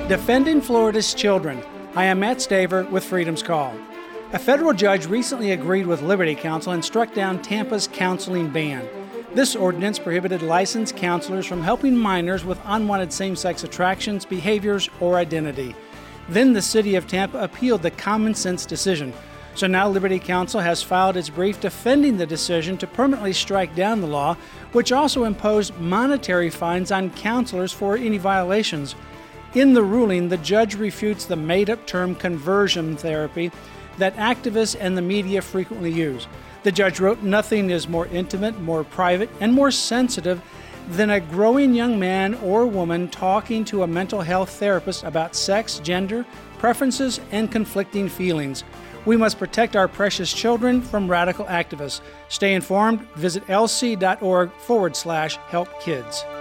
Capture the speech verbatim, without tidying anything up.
Defending Florida's Children. I am Matt Staver with Freedom's Call. A federal judge recently agreed with Liberty Counsel and struck down Tampa's counseling ban. This ordinance prohibited licensed counselors from helping minors with unwanted same-sex attractions, behaviors, or identity. Then the city of Tampa appealed the common sense decision. So now Liberty Counsel has filed its brief defending the decision to permanently strike down the law, which also imposed monetary fines on counselors for any violations. In the ruling, the judge refutes the made-up term conversion therapy that activists and the media frequently use. The judge wrote, "Nothing is more intimate, more private, and more sensitive than a growing young man or woman talking to a mental health therapist about sex, gender, preferences, and conflicting feelings. We must protect our precious children from radical activists. Stay informed. Visit lc.org forward slash help kids.